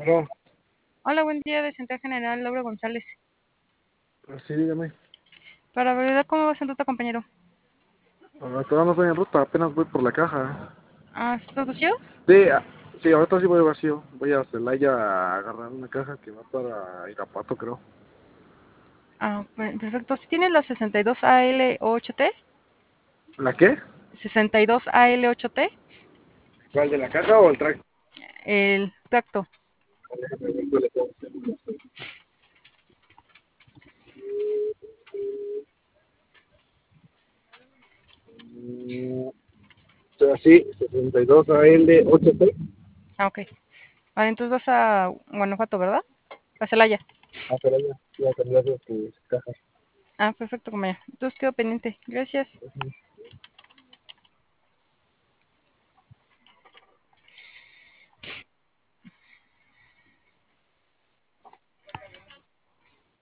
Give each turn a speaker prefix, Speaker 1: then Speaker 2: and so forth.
Speaker 1: Bueno,
Speaker 2: Hola, buen día, de Central General, Laura González.
Speaker 1: sí, dígame.
Speaker 2: Para ver cómo va su ruta, compañero.
Speaker 1: Todavía no estoy en ruta, apenas voy por la caja.
Speaker 2: ¿Está vacío?
Speaker 1: Sí, sí, ahorita sí voy vacío. Voy a Celaya a agarrar una caja que va para Irapuato, creo.
Speaker 2: Perfecto. ¿Sí tienes la 62AL8T?
Speaker 1: ¿La qué?
Speaker 2: 62AL8T,
Speaker 1: ¿Cuál, de la caja o el track?
Speaker 2: el tacto.
Speaker 1: Sí, 62AL8T.
Speaker 2: Ok. Vale, entonces vas a Guanajuato, ¿verdad? A Celaya.
Speaker 1: A Celaya, voy a cambiar de tus cajas.
Speaker 2: Perfecto, compañero. Entonces quedo pendiente. Gracias.